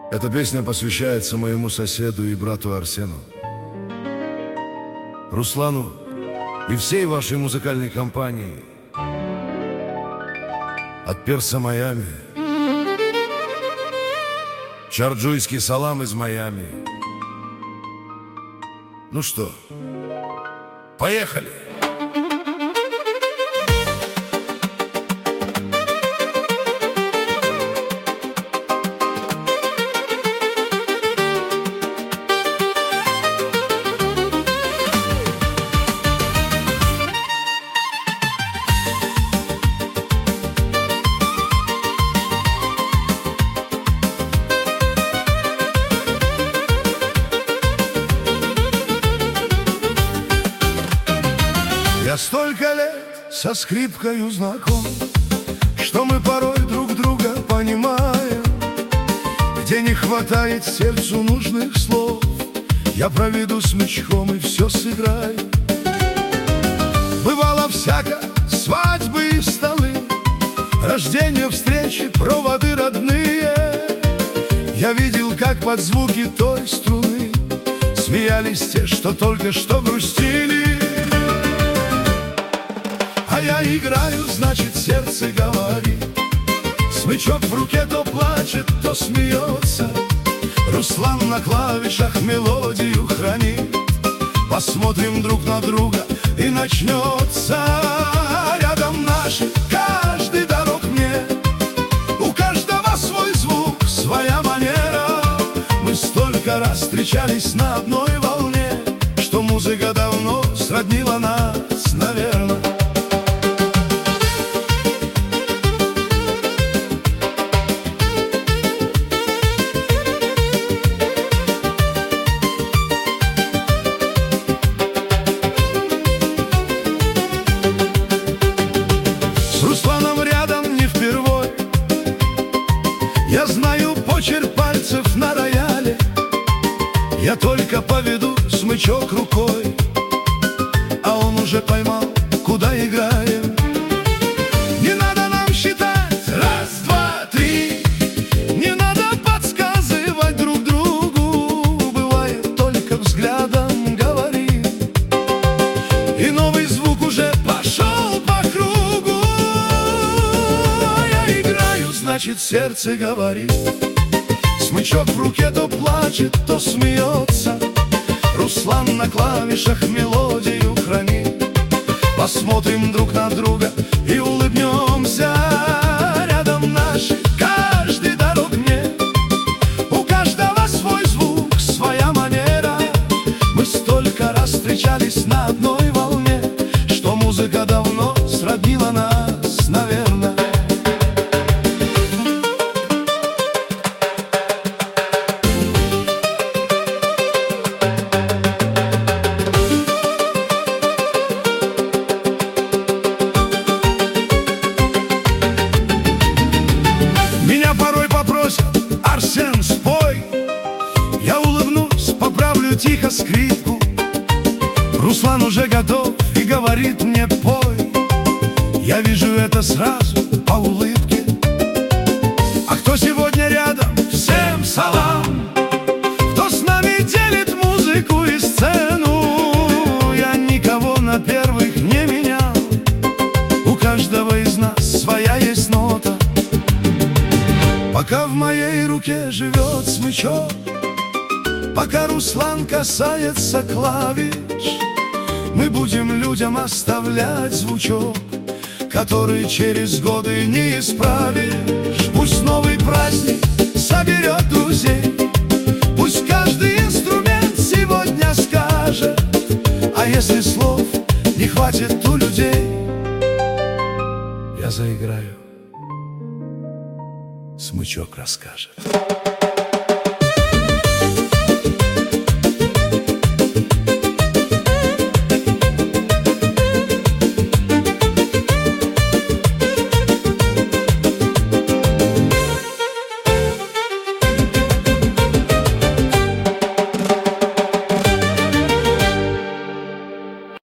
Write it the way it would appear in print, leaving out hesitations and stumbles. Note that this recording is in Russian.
Эта песня посвящается моему соседу и брату Арсену, Руслану и всей вашей музыкальной компании. От перса Майами, чарджуйский салам из Майами. Ну что, поехали! Я столько лет со скрипкою знаком, что мы порой друг друга понимаем. Где не хватает сердцу нужных слов, я проведу смычком и все сыграю. Бывало всяко, свадьбы и столы, рождения, встречи, проводы родные. Я видел, как под звуки той струны смеялись те, что только что грустили. А я играю, значит, сердце говорит. Смычок в руке то плачет, то смеется. Руслан на клавишах мелодию хранит. Посмотрим друг на друга и начнется. Рядом наши, каждый дорог мне. У каждого свой звук, своя манера. Мы столько раз встречались на одной волне, что музыка давно сроднила нас, наверное. С Русланом рядом не впервой. Я знаю почерк пальцев на рояле. Я только поведу смычок рукой, а он уже поймал, куда играем. Не надо нам считать раз, два, три. Не надо подсказывать друг другу. Бывает, только взглядом говори, и новый звук уже пошел по кругу. Я играю, значит, сердце говорит. Смычок в руке то плачет, то смеется. Руслан на клавишах мелодию хранит. Посмотрим друг на друга и улыбнемся. Рядом наши, каждый дорог мне. У каждого свой звук, своя манера. Мы столько раз встречались на одной волне, что музыка давно сроднила нас, наверное. Меня порой попросят: Арсен, спой. Я улыбнусь, поправлю тихо скрипку. Руслан уже готов и говорит мне: пой. Я вижу это сразу по улыбке. А кто сегодня рядом? Всем салам. Кто с нами делит музыку и сцену? Я никого на первых не менял. У каждого из нас своя есть нота. Пока в моей руке живет смычок, пока Руслан касается клавиш, мы будем людям оставлять звучок, который через годы не исправишь. Пусть новый праздник соберет друзей, пусть каждый инструмент сегодня скажет. А если слов не хватит у людей, я заиграю, смычок расскажет.